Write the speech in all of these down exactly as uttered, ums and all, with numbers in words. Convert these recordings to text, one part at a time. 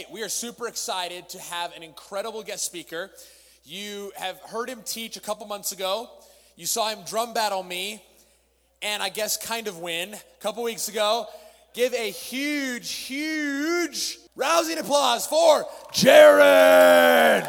Hey, we are super excited to have an incredible guest speaker. You have heard him teach a couple months ago. You saw him drum battle me, and I guess kind of win a couple weeks ago. Give a huge, huge rousing applause for Jared!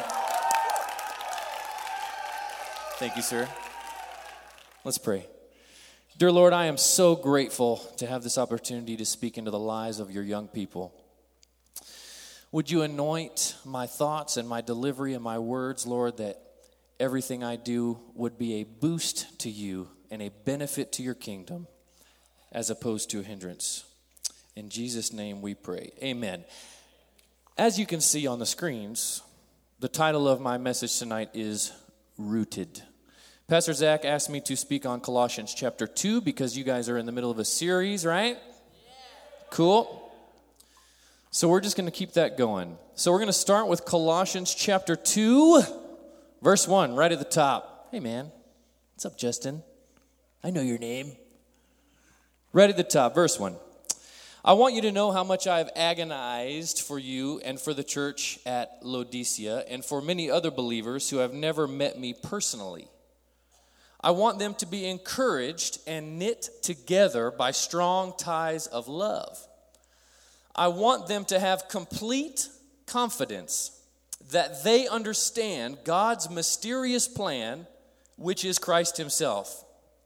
Thank you, sir. Let's pray. Dear Lord, I am so grateful to have this opportunity to speak into the lives of your young people. Would you anoint my thoughts and my delivery and my words, Lord, that everything I do would be a boost to you and a benefit to your kingdom as opposed to a hindrance. In Jesus' name we pray. Amen. As you can see on the screens, the title of my message tonight is Rooted. Pastor Zach asked me to speak on Colossians chapter two because you guys are in the middle of a series, right? Yeah. Cool. So we're just going to keep that going. So we're going to start with Colossians chapter two, verse one, right at the top. Hey, man. What's up, Justin? I know your name. Right at the top, verse one. I want you to know how much I have agonized for you and for the church at Laodicea and for many other believers who have never met me personally. I want them to be encouraged and knit together by strong ties of love. I want them to have complete confidence that they understand God's mysterious plan, which is Christ himself.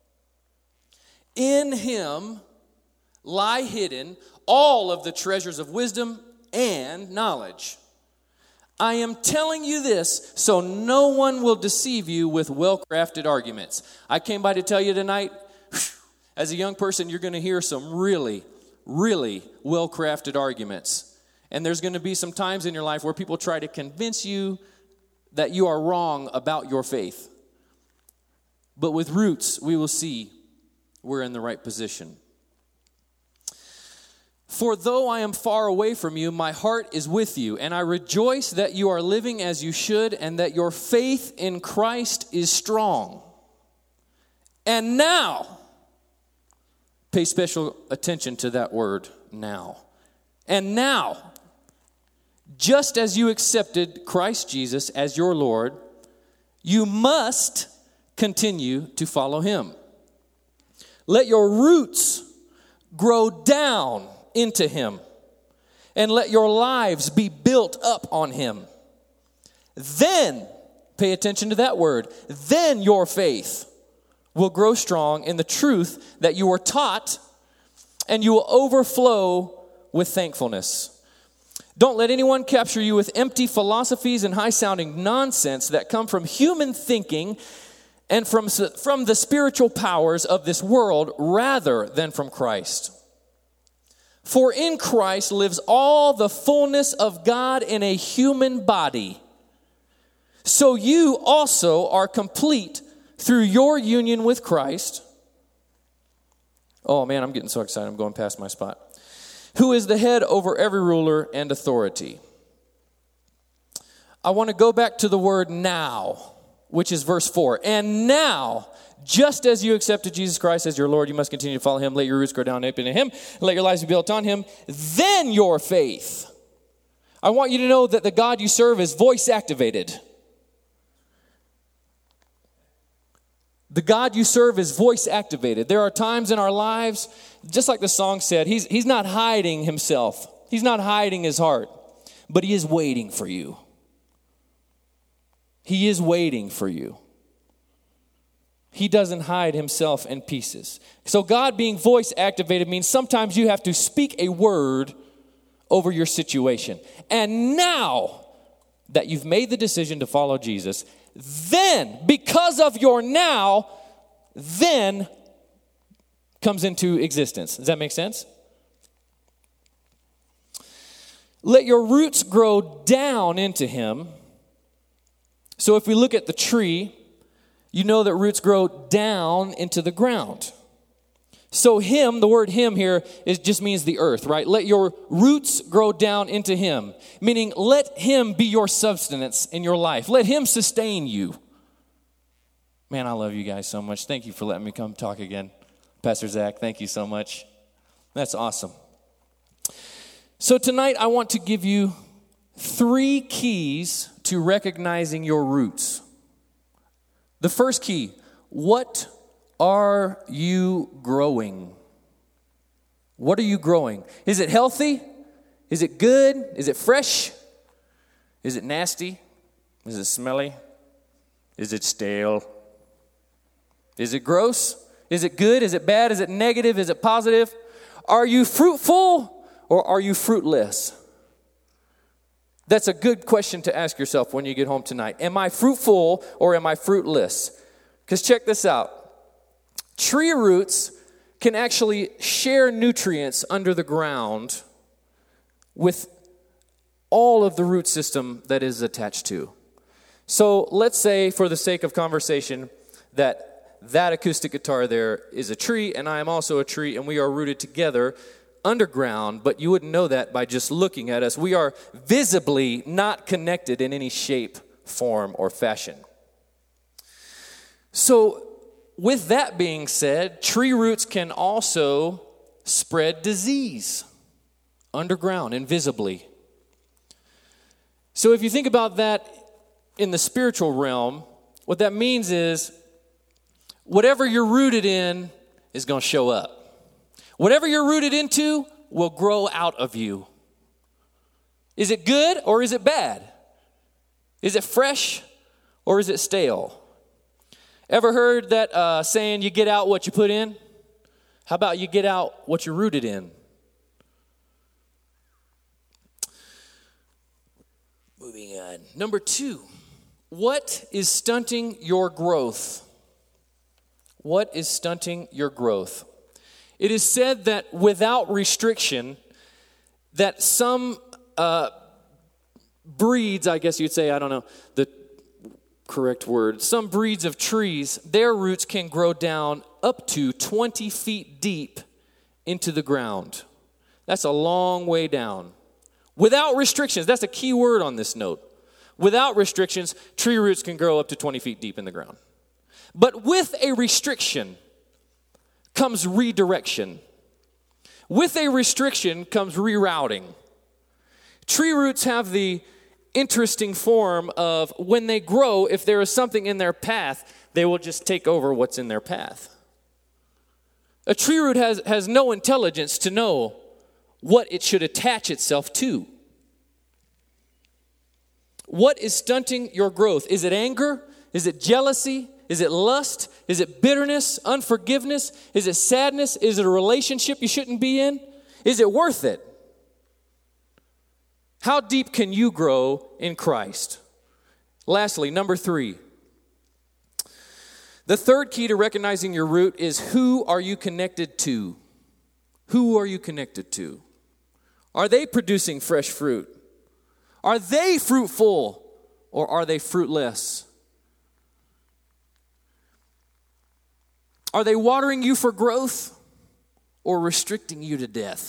In him lie hidden all of the treasures of wisdom and knowledge. I am telling you this so no one will deceive you with well-crafted arguments. I came by to tell you tonight, as a young person, you're going to hear some really, really well-crafted arguments. And there's going to be some times in your life where people try to convince you that you are wrong about your faith. But with Roots, we will see we're in the right position. For though I am far away from you, my heart is with you, and I rejoice that you are living as you should, and that your faith in Christ is strong. And now, pay special attention to that word, now. And now, just as you accepted Christ Jesus as your Lord, you must continue to follow him. Let your roots grow down into him, and let your lives be built up on him. Then, pay attention to that word, then your faith will grow strong in the truth that you were taught, and you will overflow with thankfulness. Don't let anyone capture you with empty philosophies and high-sounding nonsense that come from human thinking and from, from the spiritual powers of this world rather than from Christ. For in Christ lives all the fullness of God in a human body. So you also are complete through your union with Christ. Oh man, I'm getting so excited. I'm going past my spot. Who is the head over every ruler and authority. I want to go back to the word now, which is verse four. And now, just as you accepted Jesus Christ as your Lord, you must continue to follow him. Let your roots grow down into him. Let your lives be built on him. Then your faith. I want you to know that the God you serve is voice activated. The God you serve is voice activated. There are times in our lives, just like the song said, he's, he's not hiding himself. He's not hiding his heart, but he is waiting for you. He is waiting for you. He doesn't hide himself in pieces. So God being voice activated means sometimes you have to speak a word over your situation. And now that you've made the decision to follow Jesus, then, because of your now, then comes into existence. Does that make sense? Let your roots grow down into him. So if we look at the tree, you know that roots grow down into the ground. So him, the word him here, is just means the earth, right? Let your roots grow down into him, meaning let him be your substance in your life. Let him sustain you. Man, I love you guys so much. Thank you for letting me come talk again. Pastor Zach, thank you so much. That's awesome. So tonight I want to give you three keys to recognizing your roots. The first key, what are you growing? What are you growing? Is it healthy? Is it good? Is it fresh? Is it nasty? Is it smelly? Is it stale? Is it gross? Is it good? Is it bad? Is it negative? Is it positive? Are you fruitful or are you fruitless? That's a good question to ask yourself when you get home tonight. Am I fruitful or am I fruitless? Because check this out. Tree roots can actually share nutrients under the ground with all of the root system that is attached to. So let's say, for the sake of conversation, that that acoustic guitar there is a tree, and I am also a tree, and we are rooted together underground, but you wouldn't know that by just looking at us. We are visibly not connected in any shape, form, or fashion. So, with that being said, tree roots can also spread disease underground, invisibly. So if you think about that in the spiritual realm, what that means is whatever you're rooted in is going to show up. Whatever you're rooted into will grow out of you. Is it good or is it bad? Is it fresh or is it stale? Ever heard that uh, saying, you get out what you put in? How about you get out what you're rooted in? Moving on. Number two, what is stunting your growth? What is stunting your growth? It is said that without restriction, that some uh, breeds, I guess you'd say, I don't know the correct word, some breeds of trees, their roots can grow down up to twenty feet deep into the ground. That's a long way down. Without restrictions, that's a key word on this note. Without restrictions, tree roots can grow up to twenty feet deep in the ground. But with a restriction comes redirection. With a restriction comes rerouting. Tree roots have the interesting form of when they grow, if there is something in their path, they will just take over what's in their path. A tree root has, has no intelligence to know what it should attach itself to. What is stunting your growth? Is it anger? Is it jealousy? Is it lust? Is it bitterness, unforgiveness? Is it sadness? Is it a relationship you shouldn't be in? Is it worth it? How deep can you grow in Christ? Lastly, number three. The third key to recognizing your root is who are you connected to? Who are you connected to? Are they producing fresh fruit? Are they fruitful or are they fruitless? Are they watering you for growth or restricting you to death?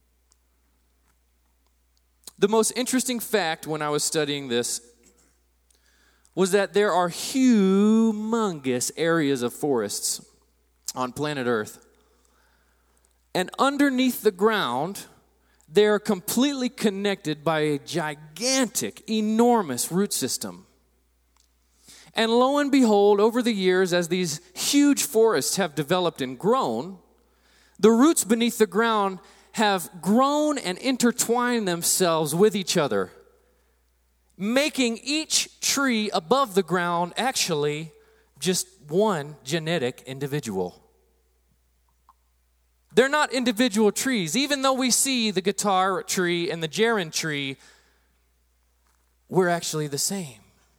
The most interesting fact when I was studying this was that there are humongous areas of forests on planet Earth. And underneath the ground, they are completely connected by a gigantic, enormous root system. And lo and behold, over the years, as these huge forests have developed and grown, the roots beneath the ground have grown and intertwined themselves with each other, making each tree above the ground actually just one genetic individual. They're not individual trees. Even though we see the guitar tree and the gerund tree, we're actually the same.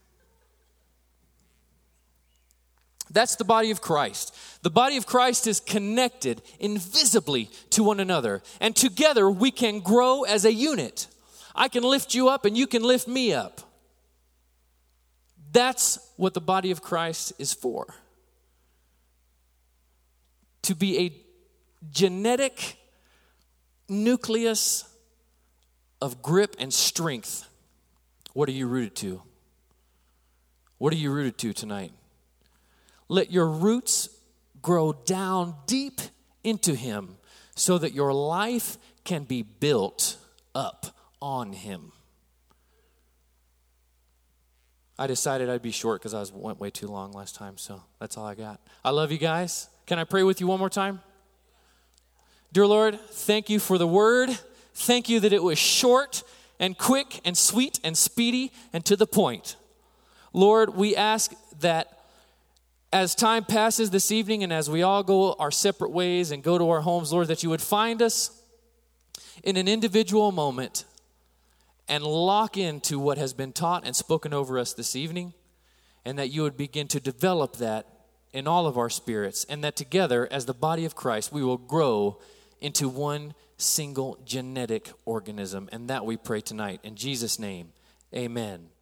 That's the body of Christ. The body of Christ is connected invisibly to one another. And together we can grow as a unit. I can lift you up and you can lift me up. That's what the body of Christ is for. To be a genetic nucleus of grip and strength. What are you rooted to? What are you rooted to tonight? Let your roots grow down deep into Him so that your life can be built up on Him. I decided I'd be short because I was went way too long last time, so that's all I got. I love you guys. Can I pray with you one more time? Dear Lord, thank you for the word. Thank you that it was short and quick and sweet and speedy and to the point. Lord, we ask that as time passes this evening and as we all go our separate ways and go to our homes, Lord, that you would find us in an individual moment and lock into what has been taught and spoken over us this evening, and that you would begin to develop that in all of our spirits, and that together as the body of Christ we will grow into one single genetic organism. And that we pray tonight in Jesus' name, amen.